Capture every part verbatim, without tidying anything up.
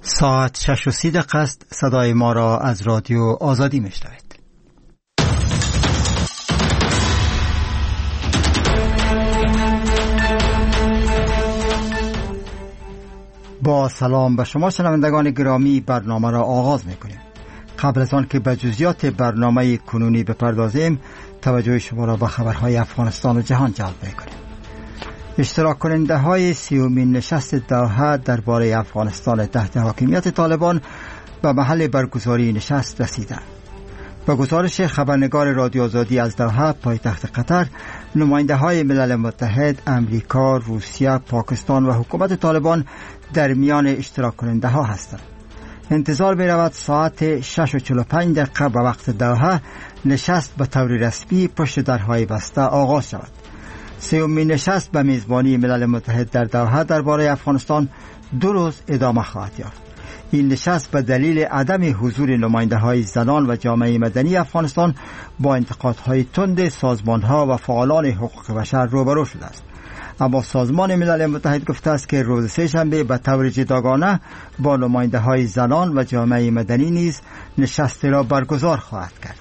ساعت شش و سی دقیقه است. صدای ما را از رادیو آزادی میشنوید. با سلام به شما شنوندگان گرامی، برنامه را آغاز میکنیم. قبل از آن که به جزئیات برنامه کنونی بپردازیم، توجه شما را به خبرهای افغانستان و جهان جلب میکنیم. اشتراک کننده های سیومین نشست دوحه درباره افغانستان تحت حاکمیت طالبان به محل برگزاری نشست رسیدند. با گزارش خبرنگار رادیو آزادی از دوحه پایتخت قطر، نماینده های ملل متحد، امریکا، روسیه، پاکستان و حکومت طالبان در میان اشتراک کننده ها هستند. انتظار می رود ساعت شش و چهل و پنج دقیقه به وقت دوحه نشست به طور رسمی پشت درهای بسته آغاز شود. سومین نشست به میزبانی ملل متحد در دوحه درباره افغانستان دو روز ادامه خواهد یافت. این نشست به دلیل عدم حضور نماینده های زنان و جامعه مدنی افغانستان با انتقادهای تند سازمان ها و فعالان حقوق بشر روبرو شده است. اما سازمان ملل متحد گفته است که روز سه‌شنبه به طور جداگانه با نماینده های زنان و جامعه مدنی نیز نشست را برگزار خواهد کرد.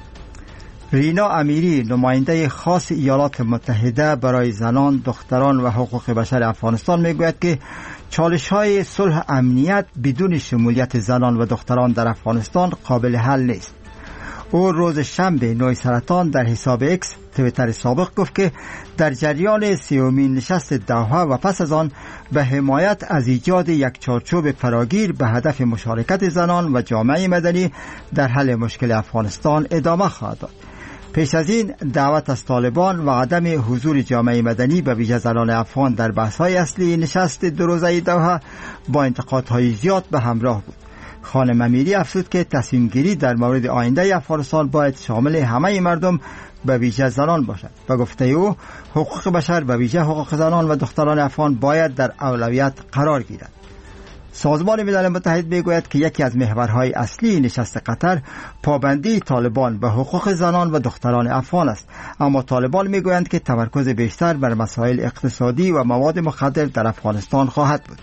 رینا امیری، نماینده خاص ایالات متحده برای زنان، دختران و حقوق بشر افغانستان میگوید که چالش‌های صلح امنیت بدون شمولیت زنان و دختران در افغانستان قابل حل نیست. او روز شنبه نوع سرطان در حساب اکس تویتر سابق گفت که در جریان سیومین نشست دوحه و پس از آن به حمایت از ایجاد یک چارچوب فراگیر به هدف مشارکت زنان و جامعه مدنی در حل مشکل افغانستان ادامه خواهد داد. پیش از این دعوت از طالبان و عدم حضور جامعه مدنی به ویژه زنان افغان در بحث‌های اصلی نشست دو روزه دوحه با انتقادهای زیاد به همراه بود. خانم امیری افزود که تصمیم گیری در مورد آینده افغانستان باید شامل همه مردم به ویژه زنان باشد. به گفته او، حقوق بشر به ویژه حقوق زنان و دختران افغان باید در اولویت قرار گیرد. سازمان ملل متحد میگوید که یکی از محورهای اصلی نشست قطر پابندی طالبان به حقوق زنان و دختران افغان است، اما طالبان میگویند که تمرکز بیشتر بر مسائل اقتصادی و مواد مخدر در افغانستان خواهد بود.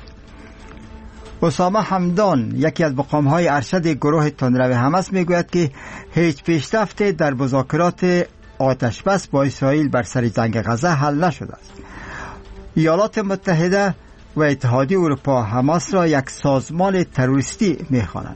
اسامه حمدان، یکی از مقام‌های ارشد گروه تندرو حماس میگوید که هیچ پیشرفت در مذاکرات آتشبس با اسرائیل بر سر جنگ غزه حل نشده است. ایالات متحده و اتحادیه اروپا حماس را یک سازمان تروریستی می‌خوانند.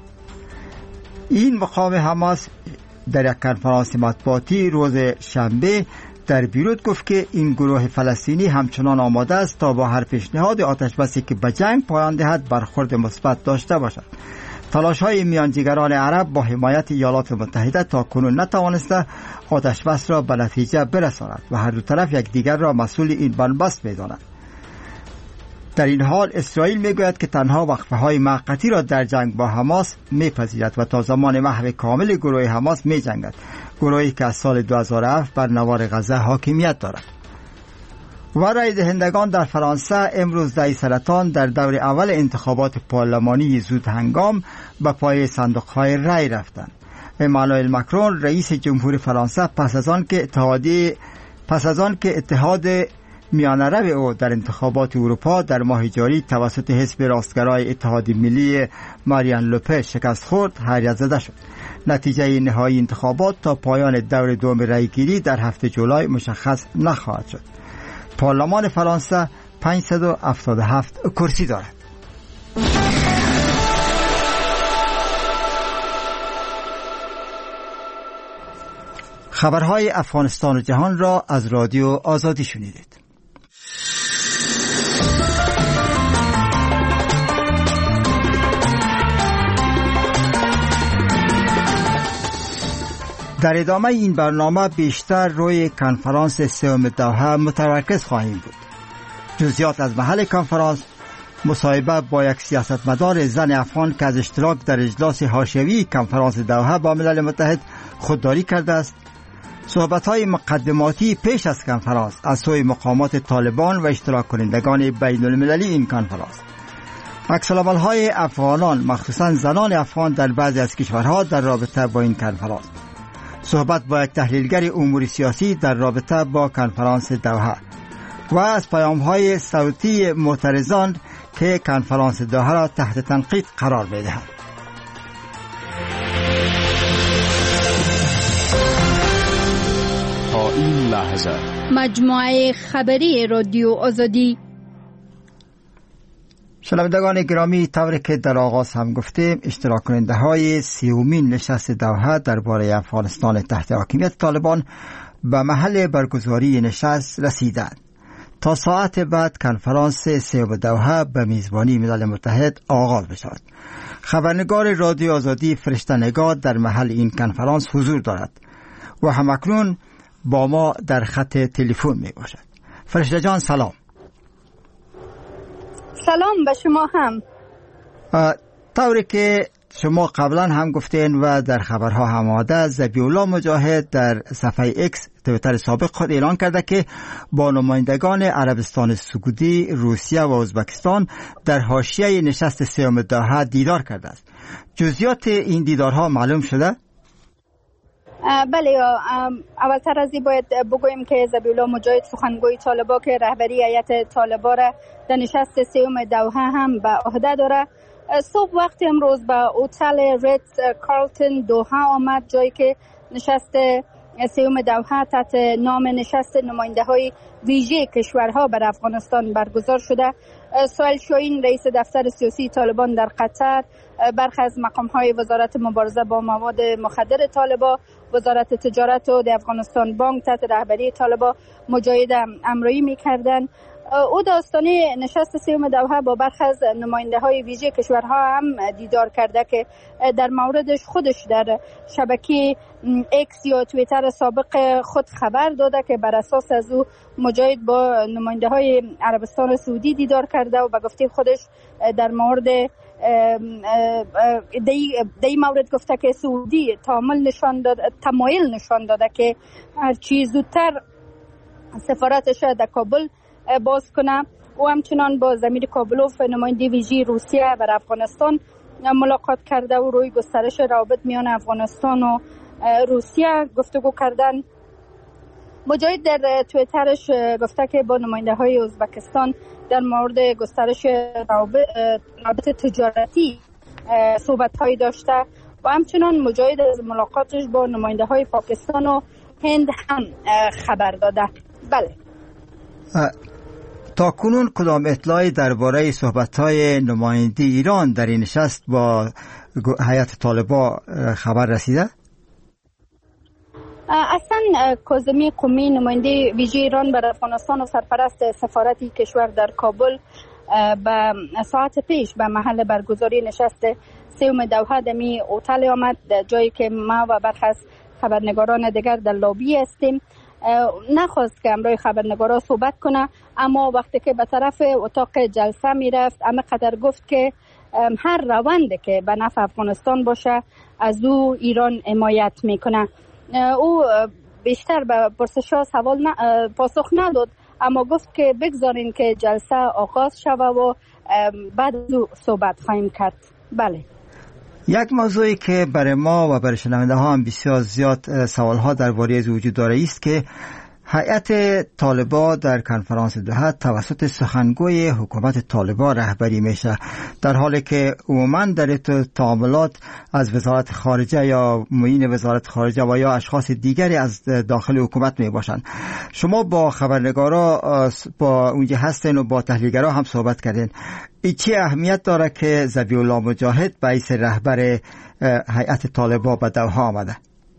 این مقام حماس در یک کنفرانس مطبوعاتی روز شنبه در بیروت گفت که این گروه فلسطینی همچنان آماده است تا با هر پیشنهاد آتشبسی که به جنگ پایان دهد برخورد مثبت داشته باشد. تلاش‌های میانجیگران عرب با حمایت ایالات متحده تا کنون نتوانسته آتشبس را به نتیجه برساند و هر دو طرف یکدیگر را مسئول این بنبست می‌دانند. در این حال اسرائیل میگوید که تنها وقفه های موقتی را در جنگ با حماس میپذیرد و تا زمان محو کامل گروه حماس میجنگد، گروهی که از سال دو هزار و هفت بر نوار غزه حاکمیت دارد. و رای دهندگان در فرانسه امروز دهی سرطان در دور اول انتخابات پارلمانی زود هنگام به پای صندوق های رای رفتند. امانوئل ماکرون رئیس جمهور فرانسه پس از آن که اتحادیه پس از آن که اتحاد میانه رو او در انتخابات اروپا در ماه جاری توسط حزب راستگرای اتحاد ملی مارین لوپن شکست خورد، حیرت زده شد. نتیجه نهایی انتخابات تا پایان دور دوم رأیگیری در هفته جولای مشخص نخواهد شد. پارلمان فرانسه پانصد و هفتاد و هفت کرسی دارد. خبرهای افغانستان و جهان را از رادیو آزادی شنیدید. در ادامه این برنامه بیشتر روی کنفرانس سوم دوحه متمرکز خواهیم بود. جزئیات از محل کنفرانس، مصاحبه با یک سیاستمدار زن افغان که از اشتراک در اجلاس حاشیه‌ای کنفرانس دوحه با ملل متحد خودداری کرده است، صحبت‌های مقدماتی پیش از کنفرانس از سوی مقامات طالبان و اشتراک کنندگان بین المللی این کنفرانس، عکس‌العمل‌های افغانان مخصوصاً زنان افغان در بعضی از کشورها در رابطه با این کنفرانس، صحبت با یک تحلیلگر امور سیاسی در رابطه با کنفرانس دوحه و از پیام‌های صوتی معترضان که کنفرانس دوحه را تحت تنقید قرار می‌دهد. تا این لحظه مجموعه خبری رادیو آزادی. شنوندگان گرامی، طوری که در آغاز هم گفتیم، اشتراک کننده های سیومین نشست دوحه درباره افغانستان تحت حاکمیت طالبان به محل برگزاری نشست رسیدند. تا ساعت بعد کنفرانس سیوم دوحه به میزبانی ملل متحد آغاز بشود. خبرنگار رادیو آزادی فرشته نگاه در محل این کنفرانس حضور دارد و همکنون با ما در خط تلفن می باشد. فرشته جان سلام. سلام به شما هم. طوری که شما قبلا هم گفتین و در خبرها هم آمده، ذبیح‌الله مجاهد در صفحه اکس توییتر سابق خود اعلان کرده که با نمایندگان عربستان سعودی، روسیه و ازبکستان در حاشیه نشست سیوم دوحه دیدار کرده است. جزئیات این دیدارها معلوم شده؟ بله، اولتر از این باید بگوییم که ذبیح‌الله مجاهد سخنگوی طالبان که رهبری هیئت طالبان را در نشست سیوم دوحه هم به عهده داره، صبح وقت امروز به هتل ریتز کارلتون دوحه آمد، جایی که نشست سیوم دوحه تحت نام نشست نماینده های ویژه کشورها بر افغانستان برگزار شده. سهیل شاهین رئیس دفتر سیاسی طالبان در قطر، برخی از مقام های وزارت مبارزه با مواد مخدر طالبان، وزارت تجارت و افغانستان بانک تحت رهبری طالبان مجاهد همراهی می‌کردند. او داستانی نشست سیوم دوحه با برخی از نماینده های ویژه کشورها هم دیدار کرده که در موردش خودش در شبکه اکس یا توییتر سابق خود خبر داده که بر اساس از او مجاهد با نماینده های عربستان سعودی دیدار کرده و به گفته خودش در مورد دی مورد گفته که سعودی تمایل نشان داده تمایل نشان داده که هر چیز زودتر سفارتش در کابل باز کنه و همچنان با زمیر کابلوف نماینده ویژه روسیه بر افغانستان ملاقات کرده و روی گسترش روابط میان افغانستان و روسیه گفتگو کردن. مجاهد در توییترش گفته که با نماینده های ازبکستان در مورد گسترش روابط تجارتی صحبت هایی داشته و همچنان مجاهد از ملاقاتش با نماینده های پاکستان و هند هم خبر داده. بله. تا کنون کدام اطلاعی درباره صحبت‌های نماینده ایران در این نشست با هیئت طالبان خبر رسیده؟ اصلا کاظمی قمی نماینده ویژه ایران بر افغانستان و سرپرست سفارت کشور در کابل به ساعت پیش به محل برگزاری نشست سیوم دوحه دمی هتل آمد، جایی که ما و برخی از خبرنگاران دیگر در لابی هستیم. نخواست که همراه خبرنگارا صحبت کنه، اما وقتی که به طرف اتاق جلسه میرفت همه قدر گفت که هر روندی که به نفع افغانستان باشه از او ایران حمایت میکنه. او بیشتر به پرسش‌ها سوال ن... پاسخ نداد، اما گفت که بگذارین که جلسه آغاز شوه و بعد از او صحبت خواهیم کرد. بله. یک موضوعی که برای ما و برای شنونده ها هم بسیار زیاد سوال ها درباره از وجود داره است که هیئت طالبان در کنفرانس دوحه توسط سخنگوی حکومت طالبان رهبری میشه، در حالی که عموما در تعاملات از وزارت خارجه یا معین وزارت خارجه و یا اشخاص دیگری از داخل حکومت می باشند. شما با خبرنگارا با اونجا هستین و با تحلیلگرا هم صحبت کردین. این چه اهمیت داره که ذبیح‌الله مجاهد به حیث رهبر هیئت طالبان به دوحه آمده؟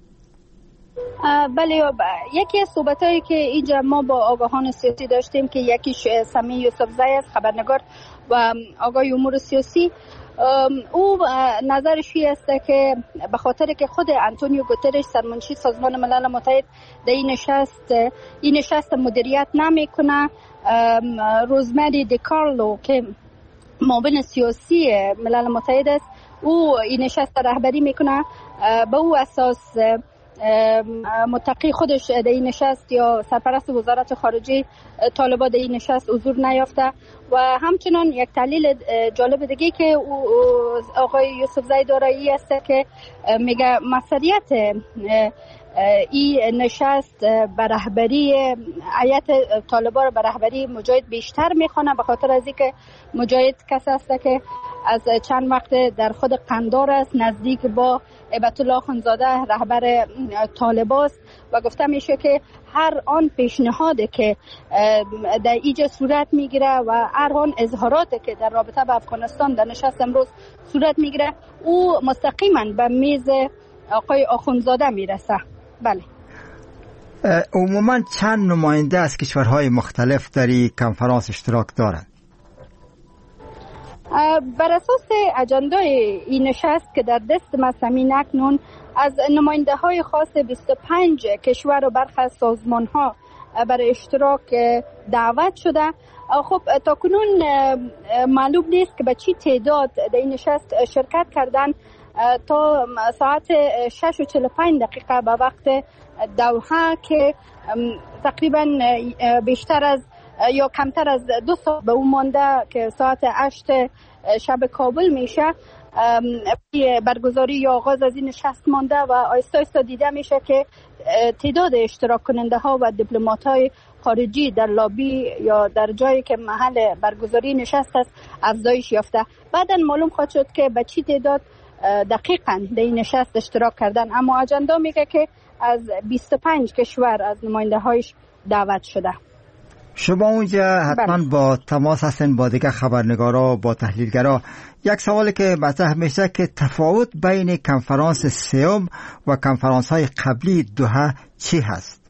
بله، یکی از صحبتایی که اینجا ما با آگاهان سیاسی داشتیم که یکیش سمیع یوسفزی است، خبرنگار و آگاه امور سیاسی، او نظرش است که به خاطر که خود آنتونیو گوترش سرمنشی سازمان ملل متحد در این نشست این نشست مدیریت نمیکنه، روزمری دیکارلو که معاون سیاسی ملل متحد است او این نشست رهبری میکنه، به او اساس متقی خودش در این نشست یا سرپرست وزارت خارجه طالبان در این نشست حضور نیافته. و همچنان یک تحلیل جالب دیگه که آقای یوسفزی داره ای است که میگه مسئولیت این نشست به رهبری هیئت طالبان را به رهبری مجاهد بیشتر میخوانه، به خاطر از اینکه مجاهد کسی است که از چند وقت در خود قندار است، نزدیک با هیبت الله اخندزاده رهبر طالبان است و گفته میشه که هر آن پیشنهادی که در اینجا صورت میگیره و هر آن اظهاراتی که در رابطه با افغانستان در نشست امروز صورت میگیره او مستقیما به میز آقای اخندزاده میرسه. بله. عموما چند نماینده از کشورهای مختلف در این کنفرانس اشتراک دارند؟ بر اساس اجندای این نشست که در دست مسئولین اکنون از نماینده های خاص بیست و پنج کشور و برخی از سازمان ها برای اشتراک دعوت شده. خب تا کنون معلوم نیست که به چی تعداد در این نشست شرکت کردن. تا ساعت شش و چهل و پنج دقیقه به وقت دوحه که تقریبا بیشتر از یا کمتر از دو ساعت به اون مانده که ساعت هشت شب کابل میشه، برگزاری یا آغاز از این نشست مانده و آیستا آیستا دیده میشه که تعداد اشتراک کننده ها و دیپلمات های خارجی در لابی یا در جایی که محل برگزاری نشست است افزایش یافته. بعداً معلوم خواهد شد که به چی تعداد دقیقاً در این نشست اشتراک کردن، اما اجندا میگه که از بیست و پنج کشور از نماینده هایش دعوت شده. شما اونجا حتما با تماس هستن با دیگه خبرنگارا و با تحلیلگرا. یک سوالی که مطرح میشه که تفاوت بین کنفرانس سوم و کنفرانس های قبلی دوحه چی هست؟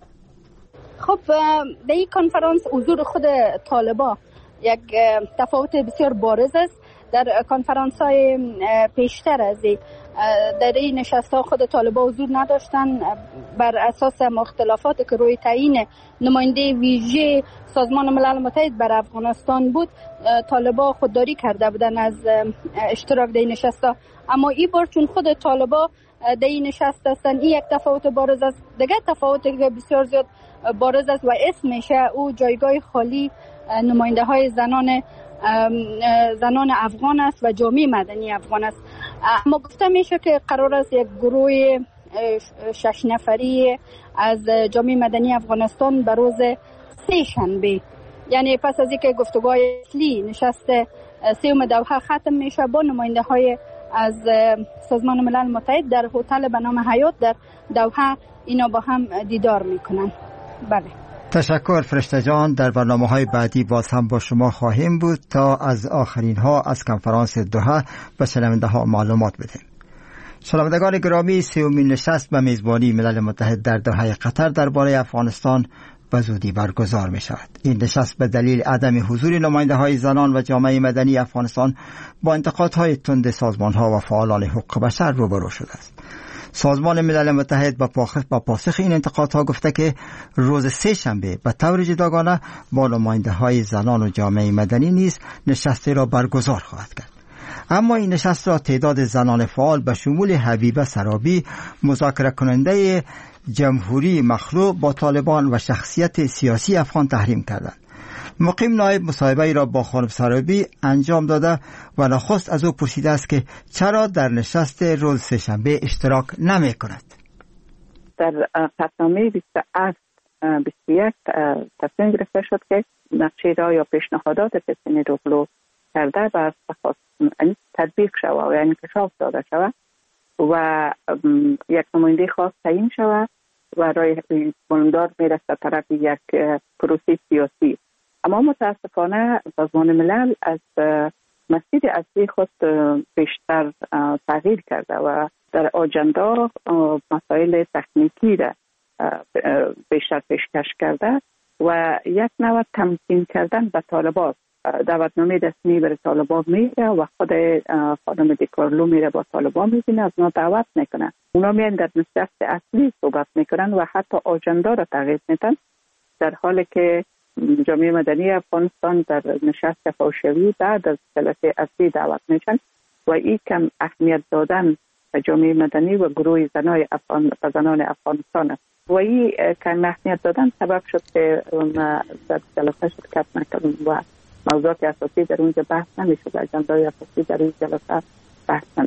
خب در این کنفرانس حضور خود طالبان یک تفاوت بسیار بارز است. در کنفرانس های پیشتر از این در این نشست ها خود طالبان حضور نداشتن بر اساس مختلفات که روی تعیین نماینده ویژه سازمان ملل متحد بر افغانستان بود. طالبان خودداری کرده بودن از اشتراک در این نشست ها، اما این بار چون خود طالبان در این نشست هستن این یک تفاوت بارز است. دیگه تفاوتی که بسیار زیاد بارز است و اسم میشه او جایگاه خالی نماینده های زنان زنان افغان است و جامعه مدنی افغان است. اما گفته میشه که قرار است یک گروه شش نفری از جامعه مدنی افغانستان به روز سه شنبه، یعنی پس از اینکه گفتگوهای اصلی نشست سوم دوحه ختم میشه، با نماینده های از سازمان ملل متحد در هتل به نام حیات در دوحه اینا با هم دیدار میکنن. بله. تشکر فرشته جان. در برنامه‌های بعدی باز هم با شما خواهیم بود تا از آخرین ها از کنفرانس دوحه به شنونده ها معلومات بدیم. شنوندگان گرامی، سومین نشست به میزبانی ملل متحد در دوحه قطر درباره افغانستان به زودی برگزار می شود. این نشست به دلیل عدم حضور نماینده های زنان و جامعه مدنی افغانستان با انتقادهای تند سازمان ها و فعالان حقوق بشر روبرو شده است. سازمان ملل متحد با پاسخ این انتقادها گفته که روز سه شنبه به طور جداگانه با نماینده های زنان و جامعه مدنی نیز نشستی را برگزار خواهد کرد. اما این نشست را تعداد زنان فعال به شمول حبیبه سرابی، مذاکره کننده جمهوری مخلوع با طالبان و شخصیت سیاسی افغان تحریم کردند. مقیم نایب مصاحبه را با خانم سرابی انجام داده و نخست از او پرسیده است که چرا در نشست روز سه‌شنبه اشتراک نمی کند. در قطعنامه بیست و هفت بیست و یک تصمیم گرفته شد که نقشه را یا پیشنهادات پسینی روبلو کرده بر تطبیق شود و یعنی انکشاف داده شود و یک نماینده خاص تعیین شود و رای بلندار میرسه طرف یک پروسه سیاسی. اما متاسفانه سازمان ملل از مسیر اصلی خود بیشتر تغییر کرده و در آجندا مسائل تکنیکی را بیشتر پیشکش کرده و یک نوع تمکین کردن به طالبان. دعوتنامه رسمی برای طالبان میره و خود خانم دیکارلو میره با طالبان میبینه، از اونا دعوت میکنه. اونا میان در نشست اصلی صحبت میکنن و حتی آجندا را تغییر میدن، در حالی که جامعه مدنی افغانستان در نشست فوشوی بعد از جلسه اصلی دعوت میشن و این کم اهمیت دادن به جامعه مدنی و گروه زنای افغان و زنان افغانستان است و این کم اهمیت دادن سبب شد که در جلسه شرکت نکردن و موضوعات اساسی در اونجا بحث نمیشد، اجندای اساسی در این جلسه بحث نمیشد.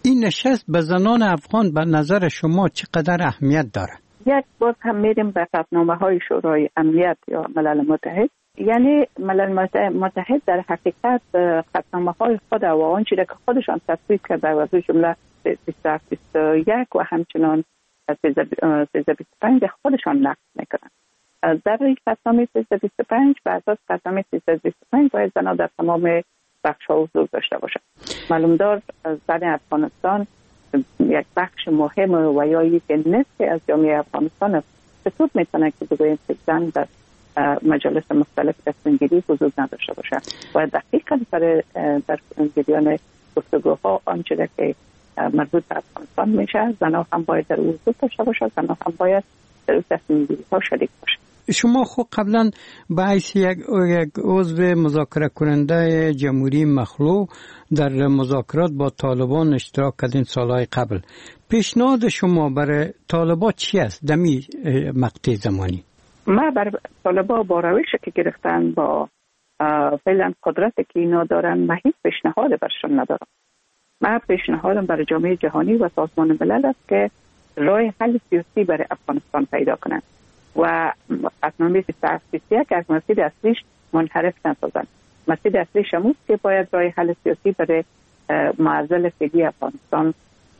این نشست به زنان افغان به نظر شما چقدر اهمیت داره؟ یک باز هم میریم به قطعنامه های شورای امنیت یا ملل متحد. یعنی ملل متحد در حقیقت قطعنامه های خود و آنچه که خودشان تصویب کرده و از جمله بیست و هفت بیست و یک و همچنان سیزده بیست و پنج خودشان نقض میکنند. در قطعنامه سیزده بیست و پنج و اساس قطعنامه سیزده بیست و پنج باید زنان در تمام بخش‌ها حضور داشته باشند. معلوم دار زن افغانستان یک بخش مهم و یا یک نصف از جامعه افغانستان است. چطور میتونه که بگوییم که زن در مجالس مختلف تصمیم گیری حضور نداشته باشد و دقیقاً در در جریان گفتگوها آنچه که مربوط به افغانستان میشه زنها هم باید در حضور داشته باشد، زنها هم باید در تصمیم گیری ها شریک باشد. شما خود قبلا به حیث یک عضو مذاکره کننده جمهوری مخلوع در مذاکرات با طالبان اشتراک کردین سالهای قبل. پیشنهاد شما برای طالبان چی است در این مقطع زمانی؟ ما برای طالبان با روشی که گرفتن با فعلا قدرتی که اینا دارن ما هیچ پیشنهاد برشون ندارم. ما پیشنهادم برای جامعه جهانی و سازمان ملل است که راه حل سیاسی برای افغانستان پیدا کنند و قطعنامه بیست و هفت بیست و یک از مسیر اصلیش منحرف نسازند. مسیر اصلیش هم است که باید راه حل سیاسی برای معضل فعلی افغانستان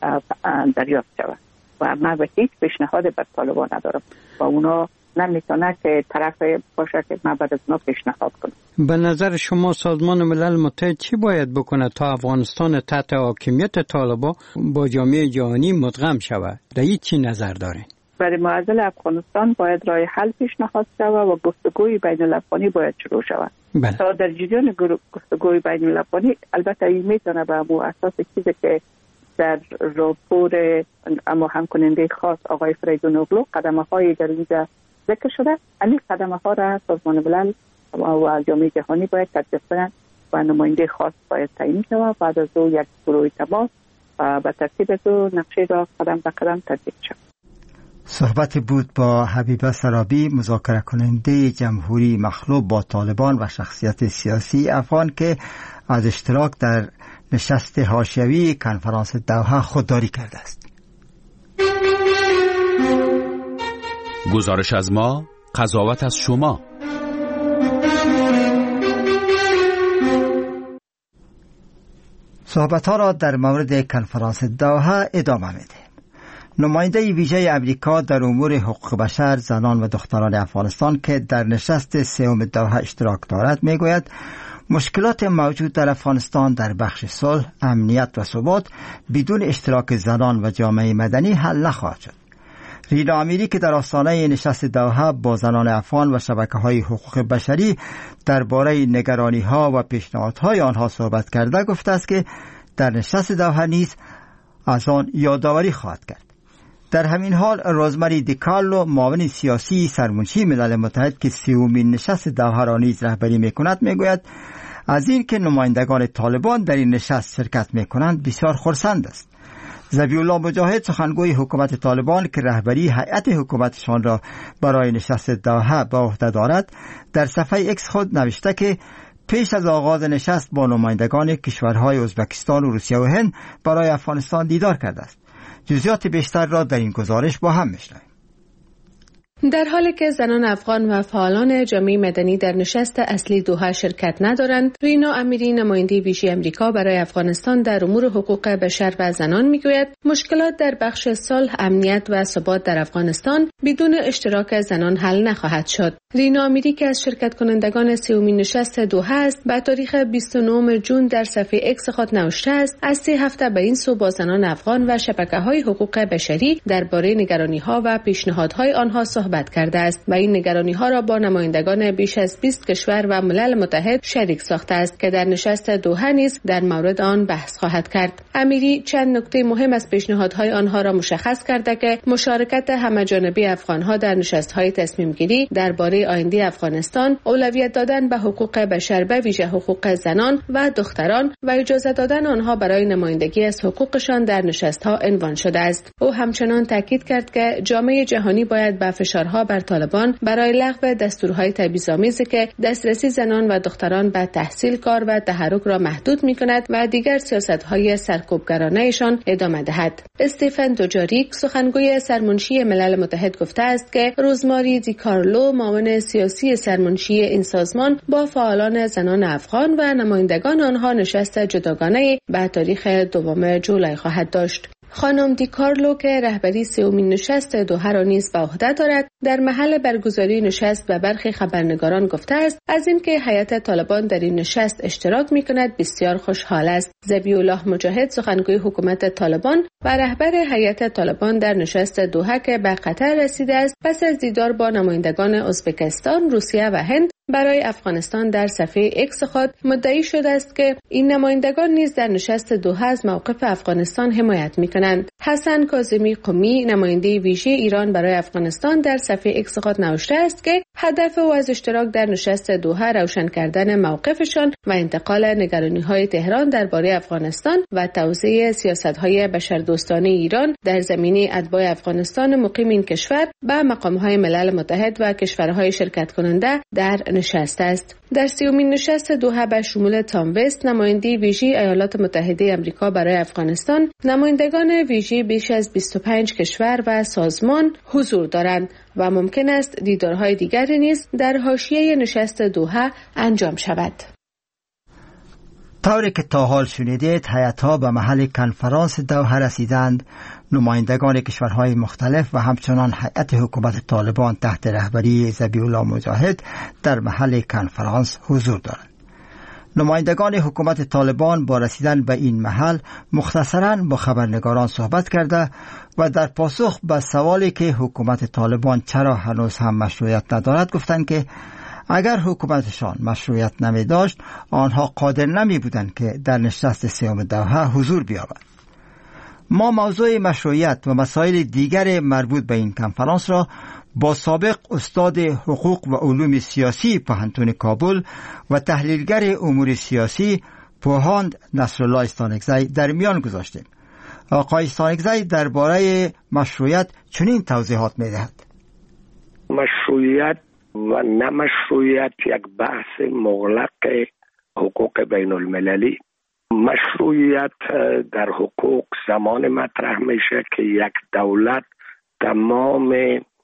دریافت شود و من به هیچ پیشنهاد بر طالبان ندارم و اونا نمیتونه که طرف باشه که من بعد از اونا پیشنهاد کنم. به نظر شما سازمان ملل متحد چی باید بکنه تا افغانستان تحت حاکمیت طالبان با جامعه جهانی مدغم شود؟ در این چی نظر داره؟ برای معضل افغانستان باید راه حل پیشنهاد شود و گفتگوی بین الافغانی باید شروع شود. بله. تا در جریان گفتگوی بین الافغانی البته این میتونه به امو اساس چیزی که در راپور اما همکننده خاص آقای فریدون اوغلو قدمه های در اینجا ذکر شده، این قدمه ها را سازمان ملل و جامعه جهانی باید تدبیر کنند و نماینده خاص باید تعیین شود. بعد از او یک گروه تماس و به ترتیب از او نقشه را قدم به قدم تطبیق شود. صحبت بود با حبیبه سرابی، مذاکره کننده جمهوری مخلوع با طالبان و شخصیت سیاسی افغان که از اشتراک در نشست حاشیوی کنفرانس دوحه خودداری کرده است. گزارش از ما، قضاوت از شما. صحبت ها را در مورد کنفرانس دوحه ادامه میده. نماینده ویژه امریکا در امور حقوق بشر، زنان و دختران افغانستان که در نشست سوم دوحه اشتراک دارد میگوید مشکلات موجود در افغانستان در بخش صلح، امنیت و ثبات بدون اشتراک زنان و جامعه مدنی حل نخواهد شد. رینا امیری که در آستانه نشست دوحه با زنان افغان و شبکه‌های حقوق بشری درباره نگرانی‌ها و پیشنهادهای آنها صحبت کرده گفته است که در نشست دوحه نیز از آن یادآوری خواهد کرد. در همین حال روزمری دیکارلو معاون سیاسی سرمنشی ملل متحد که سومین نشست دوحه را نیز رهبری می‌کند میگوید از این که نمایندگان طالبان در این نشست شرکت می‌کنند بسیار خرسند است. ذبیح الله مجاهد سخنگوی حکومت طالبان که رهبری هیئت حکومتشان را برای نشست دوحه به عهده دارد در صفحه ایکس خود نوشته که پیش از آغاز نشست با نمایندگان کشورهای ازبکستان و روسیه و هند برای افغانستان دیدار کرده است. جزئیات بیشتر را در این گزارش با هم میشنویم. در حالی که زنان افغان و فعالان جامعه مدنی در نشست اصلی دوحه شرکت ندارند، رینا امیری نماینده ویژه امریکا برای افغانستان در امور حقوق بشر و زنان میگوید مشکلات در بخش صلح، امنیت و ثبات در افغانستان بدون اشتراک زنان حل نخواهد شد. رینا امیری که از شرکت کنندگان سومین نشست دوحه است، با تاریخ بیست و نهم ژوئن در صفحه ایکس خود نوشته است از سه هفته به این سو با زنان افغان و شبکه‌های حقوق بشری درباره نگرانی‌ها و پیشنهادهای آنها صحبت کرده است و این نگرانی‌ها را با نمایندگان بیش از بیست کشور و ملل متحد شریک ساخته است که در نشست دوحه نیز در مورد آن بحث خواهد کرد. امیری چند نکته مهم از پیشنهادهای آنها را مشخص کرده که مشارکت همه‌جانبه افغان‌ها در نشست‌های تصمیم‌گیری درباره آینده افغانستان، اولویت دادن به حقوق بشر به ویژه حقوق زنان و دختران و اجازه دادن آنها برای نمایندگی از حقوقشان در نشست‌ها عنوان شده است. او همچنان تاکید کرد که جامعه جهانی باید به فشار فشارها بر طالبان برای لغو دستورهای تبعیض‌آمیزی که دسترسی زنان و دختران به تحصیل، کار و تحرک را محدود می‌کند و دیگر سیاست‌های سرکوبگرانه‌شان ادامه دهد. استیفن دوجاریک، سخنگوی سرمنشی ملل متحد، گفته است که روزماری دیکارلو، معاون سیاسی سرمنشی این سازمان، با فعالان زنان افغان و نمایندگان آنها نشست جداگانه به تاریخ دوم جولای خواهد داشت. خانم دی کارلو که رهبری سومین نشست دوحه را نیز به عهده دارد، در محل برگزاری نشست به برخی خبرنگاران گفته است از اینکه هیئت طالبان در این نشست اشتراک می‌کند بسیار خوشحال است. ذبیح الله مجاهد، سخنگوی حکومت طالبان و رهبر هیئت طالبان در نشست دوحه که به قطر رسیده است، پس از دیدار با نمایندگان ازبکستان، روسیه و هند برای افغانستان در صفحه اکس خود مدعی شده است که این نمایندگان نیز در نشست دوحه از موقف افغانستان حمایت می‌کنند. حسن کاظمی قمی، نماینده ویژه ایران برای افغانستان، در صفحه اکس خود نوشته است که هدف او از اشتراک در نشست دوحه روشن کردن موقفشان و انتقال نگرانی‌های تهران درباره افغانستان و توسعه سیاست‌های بشردوستانه ایران در زمینه اتباع افغانستان مقیم این کشور به مقام‌های ملل متحد و کشورهای شرکت کننده در نشست است. در سیومین نشست دوحه به شمول تام وست، نماینده ویژه ایالات متحده آمریکا برای افغانستان، نمایندگان ویژه بیش از بیست و پنج کشور و سازمان حضور دارند و ممکن است دیدارهای دیگری نیز در حاشیه نشست دوحه انجام شود. طوری که تا حال شنیدید، هیئت‌ها به محل کنفرانس دوحه رسیدند. نمایندگان کشورهای مختلف و همچنان هیئت حکومت طالبان تحت رهبری ذبیح الله مجاهد در محل کنفرانس حضور دارند. نمایندگان حکومت طالبان با رسیدن به این محل مختصراً با خبرنگاران صحبت کرده و در پاسخ به سوالی که حکومت طالبان چرا هنوز هم مشروعیت ندارد گفتند که اگر حکومتشان مشروعیت نمی داشت آنها قادر نمی بودند که در نشست سوم دوحه حضور بیابند. ما موضوع مشروعیت و مسائل دیگر مربوط به این کنفرانس را با سابق استاد حقوق و علوم سیاسی پوهنتون کابل و تحلیلگر امور سیاسی پوهاند نصرالله استانکزی در میان گذاشتیم. آقای استانکزی درباره مشروعیت چنین توضیحات می‌دهد. مشروعیت و نمشروعیت یک بحث مغلق حقوق بین المللی. مشروعیت در حقوق زمان مطرح میشه که یک دولت تمام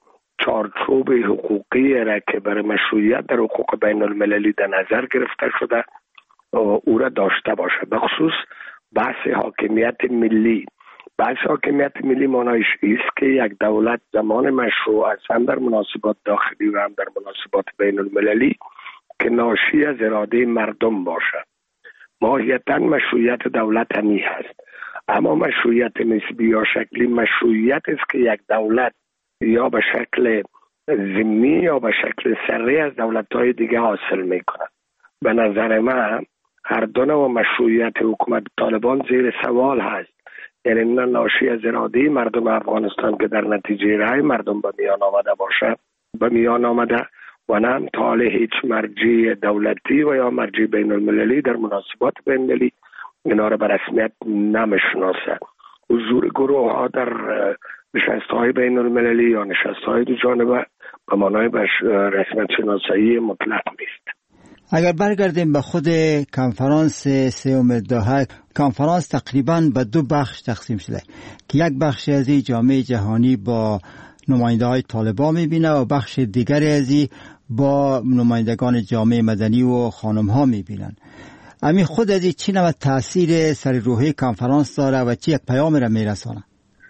چارچوب حقوقی را که برای مشروعیت در حقوق بین المللی در نظر گرفته شده او را داشته باشه. بخصوص بحث حاکمیت ملی. بحث حاکمیت ملی معنیش است که یک دولت زمان مشروع است هم در مناسبات داخلی و هم در مناسبات بین المللی که ناشی از اراده مردم باشه. ماهیتاً مشروعیت دولت همی هست، اما مشروعیت نسبی یا شکلی مشروعیت است که یک دولت یا به شکل ضمنی یا به شکل سری از دولت‌های دیگه حاصل میکنه. به نظر من هر دو نوع مشروعیت حکومت طالبان زیر سوال هست. یعنی نه ناشی از اراده مردم افغانستان که در نتیجه رای مردم به میان آمده باشه به میان آمده و نه هم تا هیچ مرجع دولتی و یا مرجع بین المللی در مناسبات بین المللی اینا را به رسمیت نمیشناسه. حضور گروه ها در نشست های بین المللی یا نشست های دو جانبه به معنای رسمیت شناسایی مطلق نیست. اگر برگردیم به خود کنفرانس سوم دوحه، کنفرانس تقریبا به دو بخش تقسیم شده که یک بخش از این جامعه جهانی با نماینده های طالبان میبینه و بخش دیگری از این با نمایندگان جامعه مدنی و خانم ها میبینن. امی خود از این چی نوع تاثیر سر روحی کنفرانس داره و چی یک پیام را میرسانه؟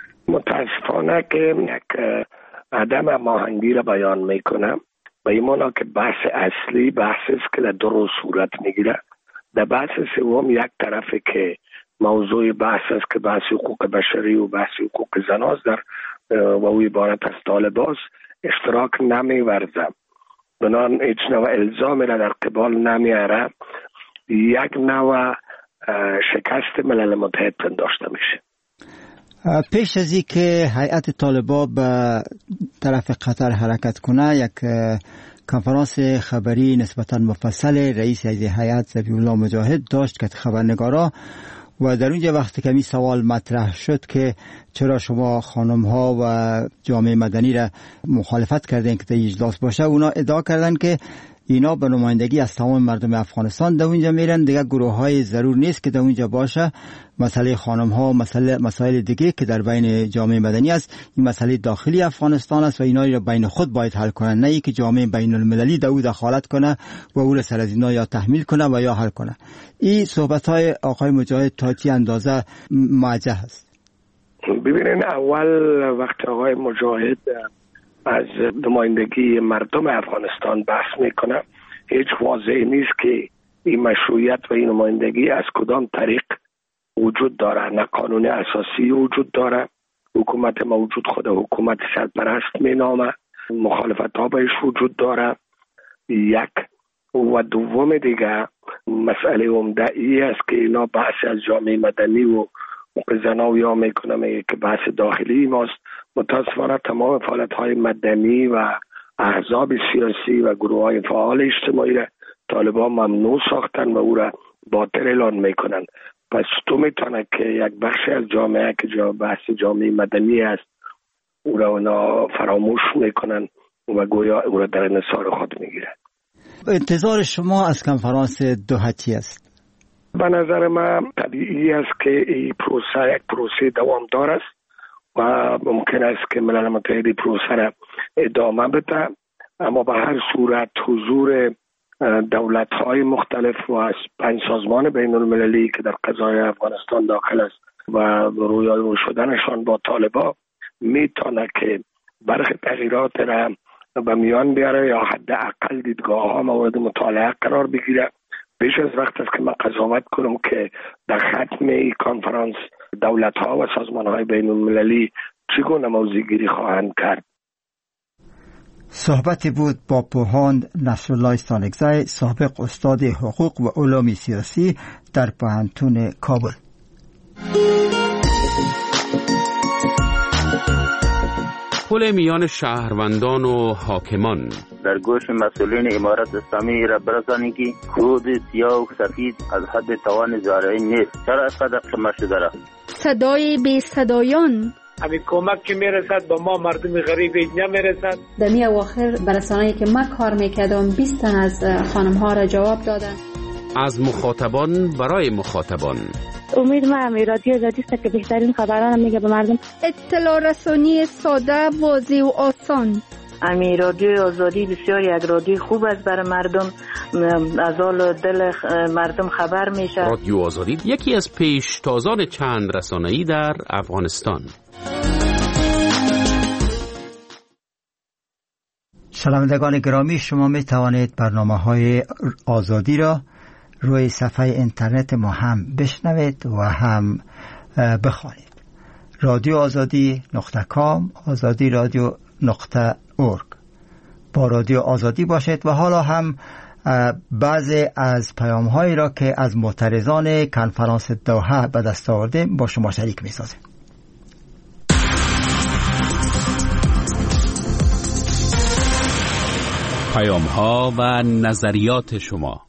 متاسفانه که یک عدم هماهنگی را بیان میکنم. به این معنی که بحث اصلی بحث است که در دو رو صورت میگیره. در بحث سوم یک طرفه که موضوع بحث است که بحث حقوق بشری و بحث حقوق زناست در و او عبارت از طالباست اشتراک نمیورزم. بنان هیچ نوع الزامی را در قبال نمیاره. یک نوع شکست ملل متحد پنداشته میشه. پیش از این که هیئت طالبان به طرف قطر حرکت کنه، یک کنفرانس خبری نسبتاً مفصل رئیس هیئت ذبیح الله مجاهد داشت که خبرنگارا و در اونجا وقتی کمی سوال مطرح شد که چرا شما خانم ها و جامعه مدنی را مخالفت کردین که در اجلاس باشه، اونا ادعا کردن که اینا به نمایندگی از تمام مردم افغانستان در اونجا میرن، دیگه گروه های ضرور نیست که در اونجا باشه. مسئله خانم ها، مسئله مسائل دیگه که در بین جامعه مدنی است، این مسئله داخلی افغانستان است و اینا را بین خود باید حل کنن، نه ای که جامعه بین المللی در او دخالت کنه و او را سر از اینا یا تحمیل کنه و یا حل کنه. این صحبت های آقای مجاهد تا چه اندازه موجه است؟ ببینین، اول وقت آقای مجاهد از نمایندگی مردم افغانستان بحث میکنه، هیچ واضح نیست که این مشروعیت و این نمایندگی از کدام طریق وجود داره. نه قانون اساسی وجود داره، حکومت موجود خود حکومت سرپرست مینامه، مخالفت ها بهش وجود داره. یک و دوم دیگه مسئله عمده ای است که اینا بحث از جامعه مدنی و زناویا میکنه، میگه که بحث داخلی ماست. متاسفانه تمام فعالیت های مدنی و احزاب سیاسی و گروه های فعال اجتماعی را طالبان ممنوع ساختن و او را باطل اعلان میکنن. پس تو میتونه که یک بخشی از جامعه که جا بحث جامعه مدنی است او را اونا فراموش میکنن و گویا او را در انحصار خود میگیرن. انتظار شما از کنفرانس دوحه چی است؟ به نظر من طبیعی است که این پروسه یک پروسه دوامدار است و ممکن است که ملل متحد پروسه را ادامه بده، اما به هر صورت حضور دولت‌های مختلف و پنج سازمان بین المللی که در قضای افغانستان داخل است و رویارو شدنشان با طالبان میتونه که برخی تغییرات را به میان بیاره یا حداقل دیدگاه ها مورد مطالعه قرار بگیره. بیش از وقت است که من قضاوت کنم که در ختم این کنفرانس دولت ها و سازمان های بین المللی چگونه موضع‌گیری خواهند کرد. صحبتی بود با پوهاند نصرالله سالکزی، سابق استاد حقوق و علوم سیاسی در پوهنتون کابل. پل میان شهروندان و حاکمان در گوش مسئولین امارت اسلامی را برسانید که کود سیاه و سفید از حد توان زارعی نیست. چرا اینقدر قمه شده را؟ صدای بی صدایان، همین کمک که میرسد با ما مردم غریب نمیرسد. در می اواخر برسانه‌ای که من کار میکردم بیست تن از خانم ها را جواب دادن. از مخاطبان برای مخاطبان. امید ما هم رادیو آزادی است که بهترین خبران میگه به مردم. اطلاع رسانی ساده، واضح و آسان. امی رادیو آزادی بسیار یک رادیو خوب است برای مردم، از حال دل مردم خبر میشه. رادیو آزادی یکی از پیشتازان چند رسانه‌ای در افغانستان. شنوندگان گرامی، شما می توانید برنامه‌های آزادی را روی صفحه اینترنت ما هم بشنوید و هم بخوانید. رادیو آزادی نقطه کام، آزادی رادیو نقطه اورگ. با رادیو آزادی باشید و حالا هم بعضی از پیام‌هایی را که از معترضان کنفرانس دوحه به دست آوردیم با شما شریک می‌سازیم. پیام‌ها و نظریات شما.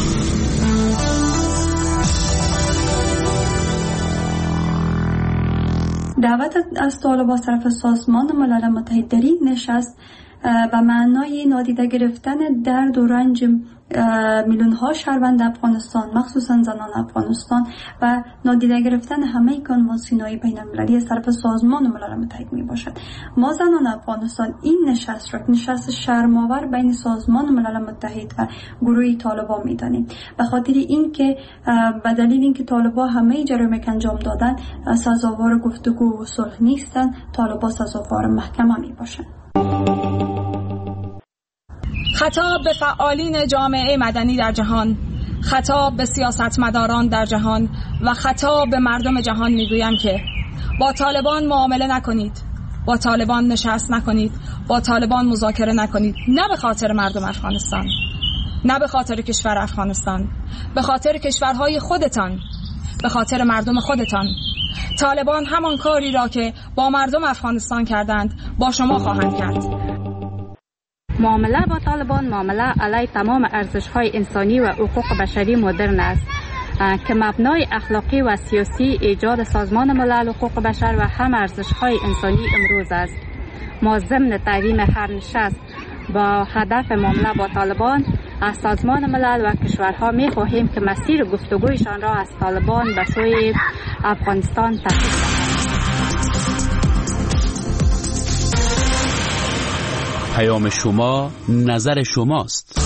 دعوت از طالبان از طرف سازمان ملل متحد در این نشست به معنای نادیده گرفتن درد و رنج میلیون ها شهروند افغانستان، مخصوصا زنان افغانستان، و نادیده گرفتن همه کنوانسیون‌های بین المللی از طرف سازمان ملل متحد می باشد. ما زنان افغانستان این نشست را نشست شرم‌آور بین سازمان ملل متحد و گروه طالبان می دانیم، به خاطر اینکه به دلیل اینکه طالبان همه جرایم که انجام دادن سزاوار گفتگو و صلح نیستند، طالبان سزاوار محکمه می باشند. خطاب به فعالین جامعه مدنی در جهان، خطاب به سیاستمداران در جهان و خطاب به مردم جهان میگویم که با طالبان معامله نکنید، با طالبان نشست نکنید، با طالبان مذاکره نکنید، نه به خاطر مردم افغانستان، نه به خاطر کشور افغانستان، به خاطر کشورهای خودتان، به خاطر مردم خودتان. طالبان همان کاری را که با مردم افغانستان کردند با شما خواهند کرد. معامله با طالبان معامله علیه تمام ارزش‌های انسانی و حقوق بشری مدرن است. که مبنای اخلاقی و سیاسی ایجاد سازمان ملل حقوق بشر و هم ارزش‌های انسانی امروز است. ما ضمن تحریم هر نشست با هدف معامله با طالبان از سازمان ملل و کشورها می خواهیم که مسیر گفتگویشان را از طالبان به سوی افغانستان تغییر دهند. پیام شما نظر شماست.